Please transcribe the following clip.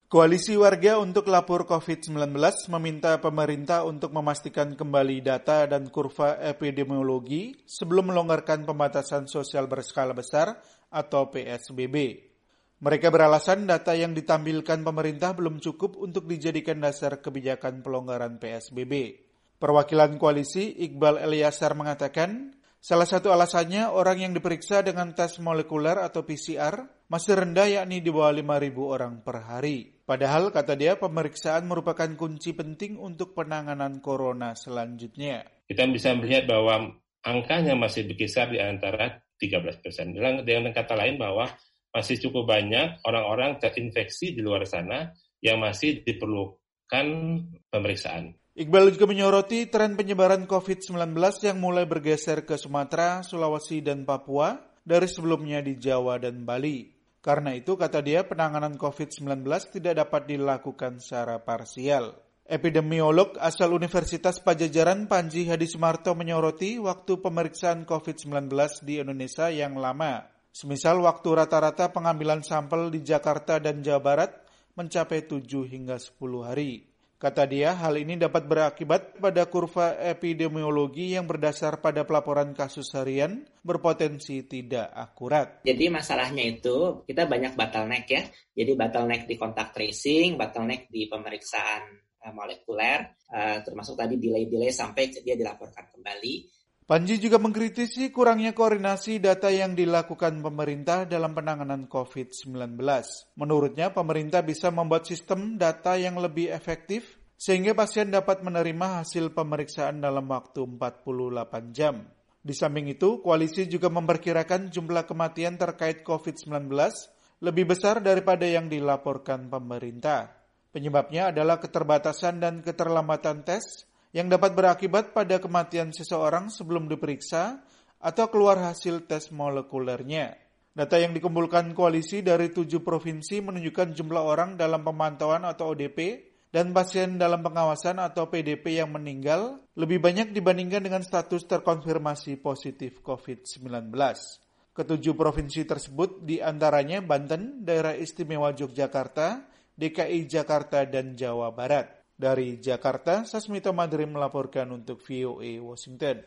Koalisi Warga untuk Lapor COVID-19 meminta pemerintah untuk memastikan kembali data dan kurva epidemiologi sebelum melonggarkan pembatasan sosial berskala besar atau PSBB. Mereka beralasan data yang ditampilkan pemerintah belum cukup untuk dijadikan dasar kebijakan pelonggaran PSBB. Perwakilan koalisi Iqbal Elyasar mengatakan, salah satu alasannya orang yang diperiksa dengan tes molekuler atau PCR masih rendah, yakni di bawah 5.000 orang per hari. Padahal, kata dia, pemeriksaan merupakan kunci penting untuk penanganan corona selanjutnya. Kita bisa melihat bahwa angkanya masih berkisar di antara 13%. Dengan kata lain bahwa masih cukup banyak orang-orang terinfeksi di luar sana yang masih diperlukan pemeriksaan. Iqbal juga menyoroti tren penyebaran COVID-19 yang mulai bergeser ke Sumatera, Sulawesi, dan Papua dari sebelumnya di Jawa dan Bali. Karena itu, kata dia, penanganan COVID-19 tidak dapat dilakukan secara parsial. Epidemiolog asal Universitas Padjadjaran Panji Hadi Sumarto menyoroti waktu pemeriksaan COVID-19 di Indonesia yang lama. Semisal waktu rata-rata pengambilan sampel di Jakarta dan Jawa Barat mencapai 7 hingga 10 hari. Kata dia, hal ini dapat berakibat pada kurva epidemiologi yang berdasar pada pelaporan kasus harian berpotensi tidak akurat. Jadi masalahnya itu kita banyak bottleneck ya. Jadi bottleneck di kontak tracing, bottleneck di pemeriksaan molekuler, termasuk tadi delay sampai dia dilaporkan kembali. Panji juga mengkritisi kurangnya koordinasi data yang dilakukan pemerintah dalam penanganan COVID-19. Menurutnya, pemerintah bisa membuat sistem data yang lebih efektif sehingga pasien dapat menerima hasil pemeriksaan dalam waktu 48 jam. Di samping itu, koalisi juga memperkirakan jumlah kematian terkait COVID-19 lebih besar daripada yang dilaporkan pemerintah. Penyebabnya adalah keterbatasan dan keterlambatan tes yang dapat berakibat pada kematian seseorang sebelum diperiksa atau keluar hasil tes molekulernya. Data yang dikumpulkan koalisi dari 7 provinsi menunjukkan jumlah orang dalam pemantauan atau ODP dan pasien dalam pengawasan atau PDP yang meninggal lebih banyak dibandingkan dengan status terkonfirmasi positif COVID-19. Ketujuh provinsi tersebut diantaranya Banten, Daerah Istimewa Yogyakarta, DKI Jakarta, dan Jawa Barat. Dari Jakarta, Sasmito Madrim melaporkan untuk VOA Washington.